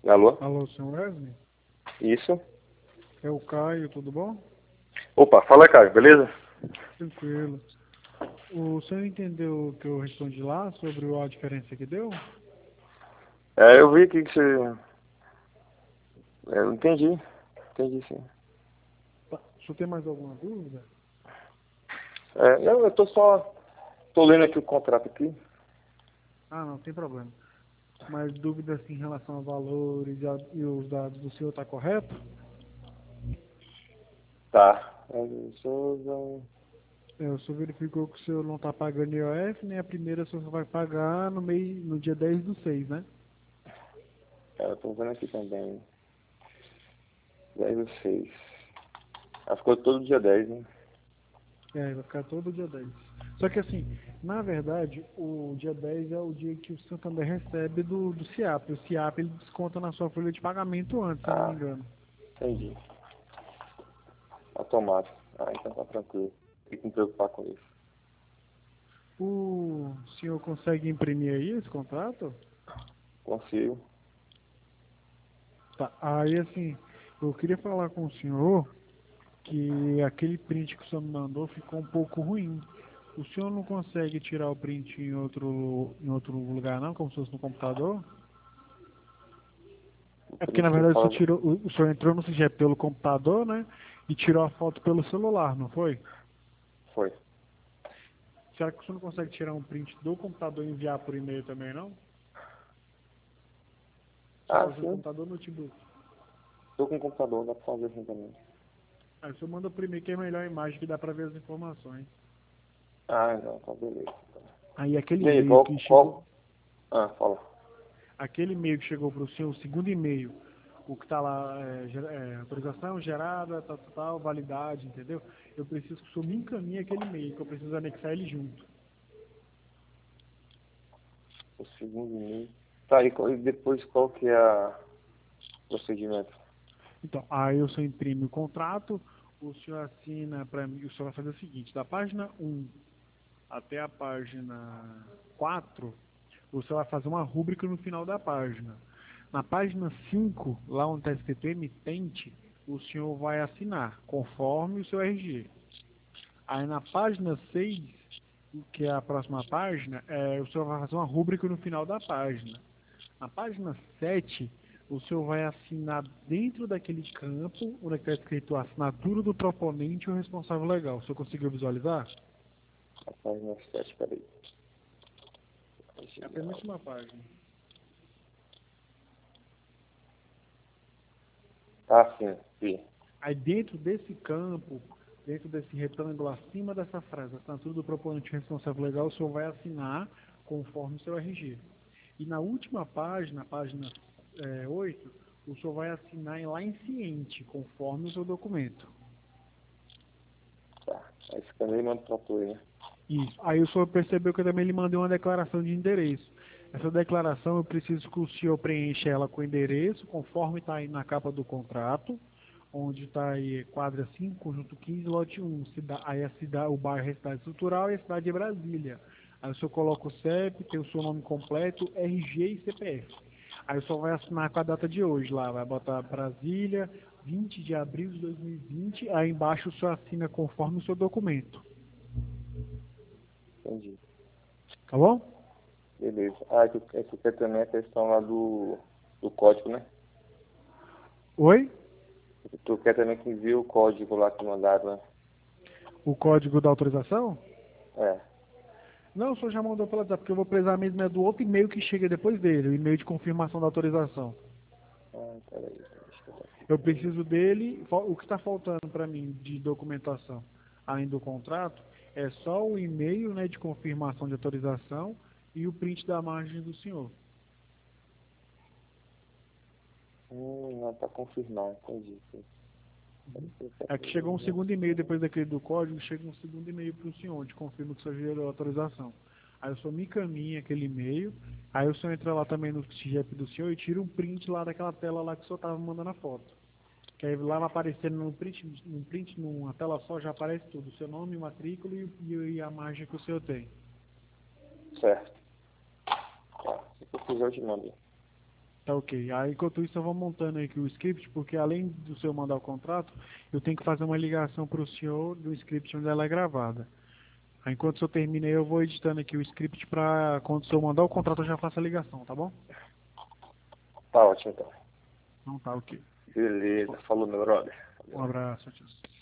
Alô? Alô, senhor Wesley? Isso? É o Caio, tudo bom? Opa, fala, Caio, beleza? Tranquilo. O senhor entendeu o que eu respondi lá sobre a diferença que deu? Eu vi aqui que você... Eu entendi sim. Tá. O senhor tem mais alguma dúvida? Não, eu tô lendo aqui o contrato aqui. Ah, não, tem problema. Mas dúvida assim, em relação a valores e os dados do senhor tá correto? Tá. O senhor verificou que o senhor não está pagando IOF, nem a primeira o senhor só vai pagar no dia 10/6, né? Eu tô vendo aqui também. 10/6. Ela ficou todo dia 10, né? Vai ficar todo dia 10. Só que assim, na verdade, o dia 10 é o dia que o Santander recebe do CIAP. O CIAP ele desconta na sua folha de pagamento antes, se eu não me Ah, engano. entendi. Automático. Então tá tranquilo. Tem que me preocupar com isso. O senhor consegue imprimir aí esse contrato? Consigo. Tá. Aí assim, eu queria falar com o senhor que aquele print que o senhor me mandou ficou um pouco ruim. O senhor não consegue tirar o print em outro lugar não, como se fosse no computador? É Por porque na isso que eu verdade falo. o senhor entrou no CIGEP pelo computador, né? E tirou a foto pelo celular, não foi? Foi. Será que o senhor não consegue tirar um print do computador e enviar por e-mail também, não? Você Ah, está usando sim. computador ou notebook? Tô com o computador, dá pra fazer assim também. Aí o senhor manda por e-mail que é a melhor imagem que dá pra ver as informações. Não, tá beleza. Aí aquele E aí, e-mail que chegou, fala. aquele e-mail que chegou para o senhor, o segundo e-mail, o que está lá, autorização gerada, tal, validade, entendeu? Eu preciso que o senhor me encaminhe aquele e-mail, que eu preciso anexar ele junto. O segundo e-mail. Tá, e depois qual que é o procedimento? Então, aí o senhor imprime o contrato, o senhor assina para mim, o senhor vai fazer o seguinte, da página 1 até a página 4, o senhor vai fazer uma rúbrica no final da página. Na página 5, lá onde está escrito emitente, o senhor vai assinar, conforme o seu RG. Aí na página 6, que é a próxima página, o senhor vai fazer uma rúbrica no final da página. Na página 7, o senhor vai assinar dentro daquele campo, onde está escrito a assinatura do proponente e o responsável legal. O senhor conseguiu visualizar? A página 7, peraí. É a penúltima página. Tá, sim, sim. Aí dentro desse campo, dentro desse retângulo, acima dessa frase, assinatura do proponente responsável legal, o senhor vai assinar conforme o seu RG. E na última página, página 8, o senhor vai assinar lá em ciente, conforme o seu documento. Tá. Aí escaneia e manda pra tu aí, né? Isso. Aí o senhor percebeu que eu também lhe mandei uma declaração de endereço. Essa declaração eu preciso que o senhor preencha ela com o endereço, conforme está aí na capa do contrato, onde está aí quadra 5, conjunto 15, lote 1. Aí o bairro é a cidade estrutural e a cidade é Brasília. Aí o senhor coloca o CEP, tem o seu nome completo, RG e CPF. Aí o senhor vai assinar com a data de hoje lá, vai botar Brasília, 20 de abril de 2020, aí embaixo o senhor assina conforme o seu documento. Entendi. Tá bom? Beleza. Tu quer também a questão lá do código, né? Oi? Tu quer também que envie o código lá que mandaram, né? O código da autorização? É. Não, o senhor já mandou pela WhatsApp, porque eu vou precisar mesmo do outro e-mail que chega depois dele, o e-mail de confirmação da autorização. Peraí, deixa eu ver aqui. Eu preciso dele, o que está faltando para mim de documentação, além do contrato, é só o e-mail, né, de confirmação de autorização e o print da margem do senhor. Não, tá confirmado, entendi. É que chegou um segundo e-mail depois daquele do código, chega um segundo e-mail para o senhor, onde confirma que o senhor gerou a autorização. Aí o senhor me encaminha aquele e-mail, aí o senhor entra lá também no CIGEP do senhor e tira um print lá daquela tela lá que o senhor estava mandando a foto. Que aí lá vai aparecer numa tela só, já aparece tudo, o seu nome, matrícula e a margem que o senhor tem. Certo. Tá. Se eu fizer, eu te mando. Tá ok. Aí, enquanto isso, eu vou montando aqui o script, porque além do senhor mandar o contrato, eu tenho que fazer uma ligação para o senhor do script onde ela é gravada. Aí, enquanto o senhor termina aí, eu vou editando aqui o script para quando o senhor mandar o contrato, eu já faço a ligação, tá bom? Tá ótimo, então. Então tá ok. Beleza. Falou, meu brother. Um abraço, tchau.